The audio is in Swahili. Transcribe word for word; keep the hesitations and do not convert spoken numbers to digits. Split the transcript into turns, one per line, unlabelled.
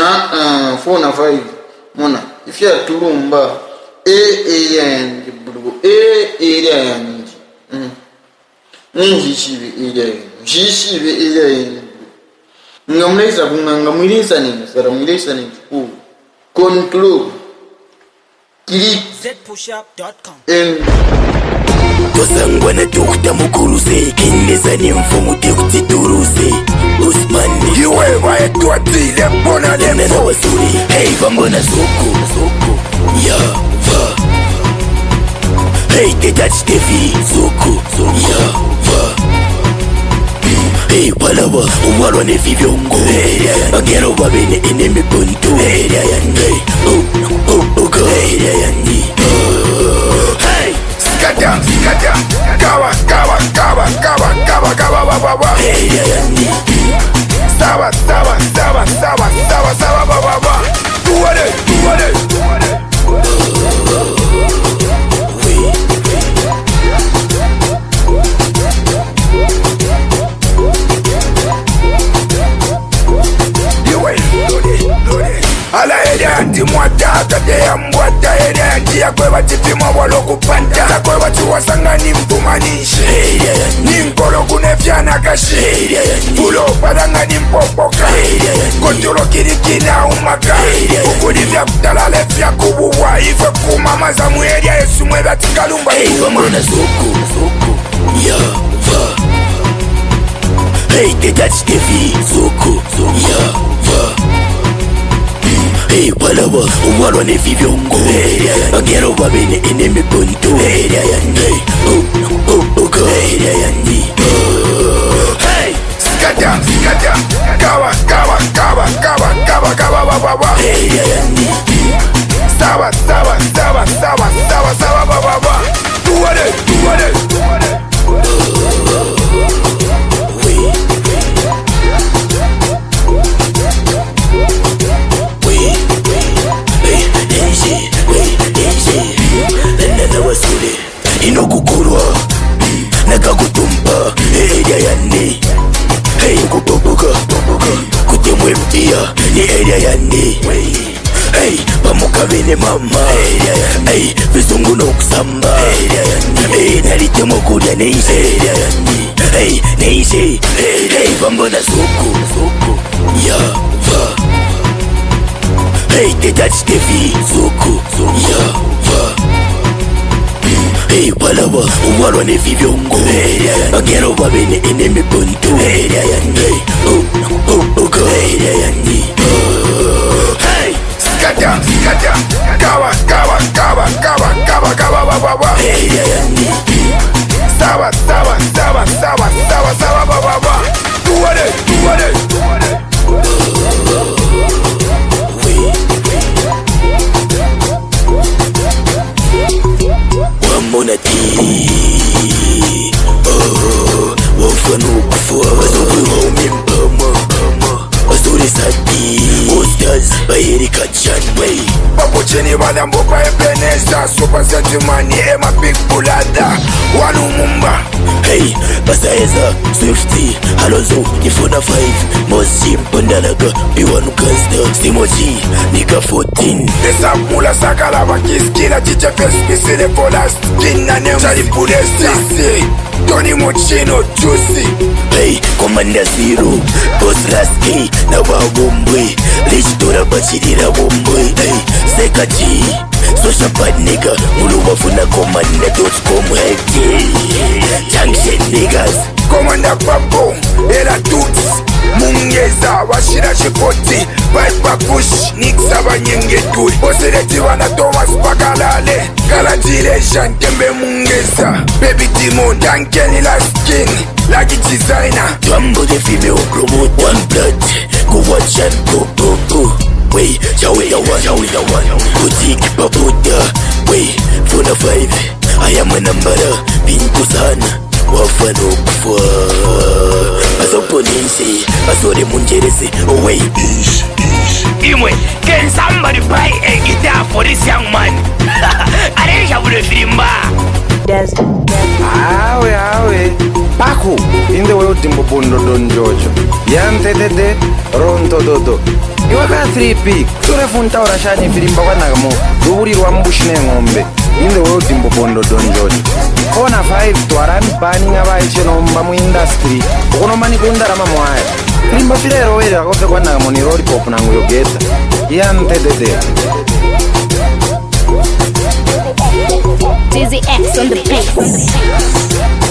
Ah ah, four na five. Mona, if you are tulumba, e area yanji bulugo, e area yanji. Hmm. Nji shibi area yanji, nji shibi area yanji. Ngamlesa bunga ngamilesa ni, sara ngamilesa ni. Oh, conclude. Click.
z push up dot com.
And
Tosangwana tukta mukuruse Kineza ni mfumu tekuti turuse Usmani
Iwe vaya tuatile mbona
Nena na
nefo
wasuri Hey vambona zoko Ya va Hey tetach tefi Zoko Ya va Hey walawa Uwalwa nefi vyongo Agero wabene eneme punto Hey Oh oh oh Hey Hey
Skata, skata Kawa, kawa, kawa, kawa, kawa, kawa, kawa, kawa
Hey
Sawa, sawa, sawa, sawa, sawa, sawa, ba, ba, ba Tuwale, tuwale, tuwale Iwe, lode, lode Ala ede anti mwata Kate ya mwata ede anti ya kwewa chipima walo kupanta Sa kwewa chuwasanga ni mtumanishe Ni mkolo kunefyana kashi Pulo padanga ni mpopoka Kontolo kirikina umaka Ukudi vya kutalale vya kubuwa Ife kumama za mueria yesu mweba tikalumba
Hey vambona zoko Ya va Hey tetach tefi Zoko Ya va Hey walawa Uwalwa nefi vyongo Agero wabene eneme punto Hey Oh oh oh Hey
Skata, skata Kawa, kawa, kawa, kawa, kawa, kawa, kawa, kawa
Hey
Sawa, sawa, sawa, sawa, sawa, sawa, ba, ba, ba Tuwale, tuwale, tuwale
Inokukurwa Nakakutumba Area yani Hey kupopoka Kutemwe mtia Ni area yani Hey pamukabene mama Hey vizungu no kusamba Hey nalitemo kuria neise Hey neise Hey vambona zoko Ya va Hey tetach tefi Zoko Ya va Hey walawa Uwalwa nefi vyongo Agero wabene eneme punto Hey Oh oh oh Hey
Skata, skata Kawa, kawa, kawa, kawa, kawa, kawa, kawa, kawa
Hey
Sawa, sawa, sawa, sawa, sawa, sawa, ba, ba, ba Tuwale, tuwale, tuwale
Wamona tiri Oh Wafanu kufua Wazokwe waumimpama Wazuri sati Ostaz Bahiri kachan Way
Papo cheni bada mbopa ebeneza Sopa sentimani ema big bulada Wanu mumba
Hey Basaeza Swifty Alonso Ifona five Mosi Mpandalaga Biwanu Kansta Simoji Nika fourteen
Desa mula sakala wakiskila Chiche fespisile pola Skina nem Chari pule sisi Tony Mochino Juicy
Hey Commander Zero Boss Raski Na wawombwe Lichitora bachirira wombwe Hey Sekaji Social bad nigga Mulu wafuna commander dot com Hey Junction niggas
Commander Papo Era Tuts Mungeza Washira Shikoti Viper Kush Nixa Banyengetui Osereti wana Thomas Pakalale Kalajile Shantembe Mungeza Baby Timon Dankeni la skin Lucky designer
Twambo the female promote One blood Go watch and go go go Wey, chawe ya one, chawe ya one Boutique paputa Wey, Fona five I am a number Pinto sana Wafano kufwa Asopo ninsi Asore munjerese Oh wey Ish, ish
Imwe, can somebody buy a guitar for this young man? Areja vule filimba
Awe awe Paku Inde wewe timbo bondo don jojo Yante de de Ronto dodo
iwe ka three p sure funta ora shani filimba kwanaka mo ruburirwa mbushine ngombe in the world imbobondo donjoni kona five twarani banning abaicheno mba mu industry ukonomani kundarama mwaya filimba filero wele akofe kwanaka mo ni lollipop nangu yogeta yantedede
Dizzy X on the beat.